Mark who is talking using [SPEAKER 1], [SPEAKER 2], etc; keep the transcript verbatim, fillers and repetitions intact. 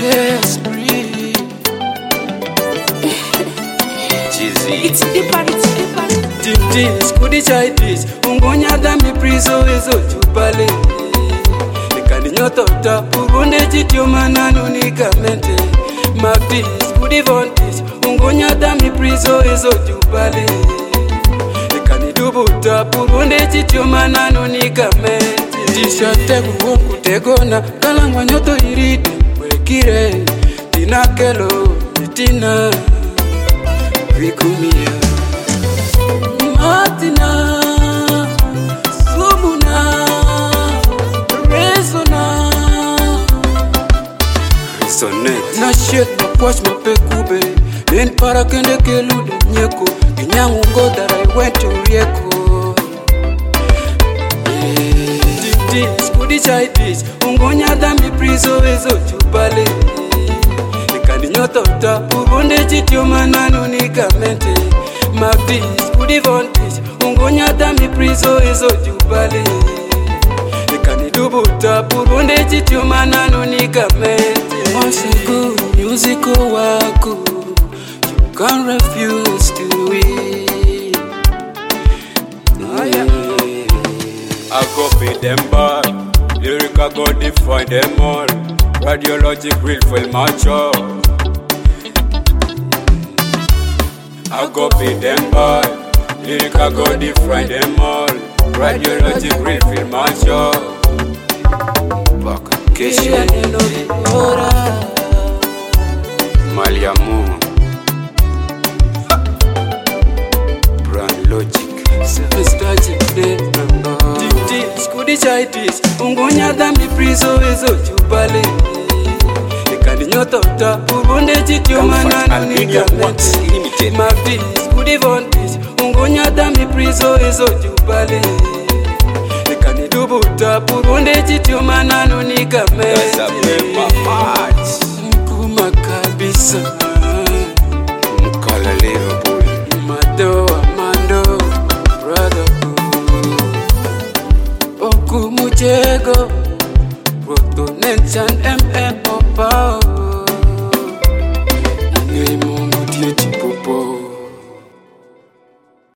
[SPEAKER 1] Yes, breathe.
[SPEAKER 2] Cheesy.
[SPEAKER 3] It's deeper, it's deeper.
[SPEAKER 1] This kudi chaitis ungonya dami prizo ezo jubale nikani nyotota ubunde chitio mananu nikamente Magdis kudi vontis ungonya dami prizo ezo jubale nikani dubuta ubunde chitio mananu nikamente Tisha tegu woku tegona kalangwa nyoto iride wekire tina kelo tina vikumia Matina, Sumuna, Resona
[SPEAKER 2] Resonate.
[SPEAKER 1] Na shit ma kwash ma pekube Nen para kende kelude nyeko Kinyangu ngodara I went to Rieko Dis, kudi chaitis Ungonya dami prizo ezo jubale Nikani nyotota Ubunde chitio mananu nikamente Magdis, kudi vontis Ungonya dami prizo ezo jubale Nikani dubuta Ubunde chitio mananu nikamente Once ago, music wako You can't refuse to it
[SPEAKER 2] Oh, yeah. I go beat them bad. Lyric I go define them all. Radiologic will fill my job. I go beat them bad. Lyric I go define them all. Radiologic will fill my job. Baka
[SPEAKER 1] Kesha
[SPEAKER 2] Kesha
[SPEAKER 1] neno bora
[SPEAKER 2] Maliamu Brand Logic
[SPEAKER 1] Seven star chipde Dis, kudi chaitis Ungonya dami prizo ezo jubale Nikani nyotota Ubunde chitio mananu nikamente Magdis, kudi vontis Ungonya dami prizo ezo jubale Nikani dubuta Ubunde chitio mananu nikamente Mkuma kabisa
[SPEAKER 2] Mkala little boy
[SPEAKER 1] Mado Amando Brother Oku Mujego Roto Nenchan M M Opao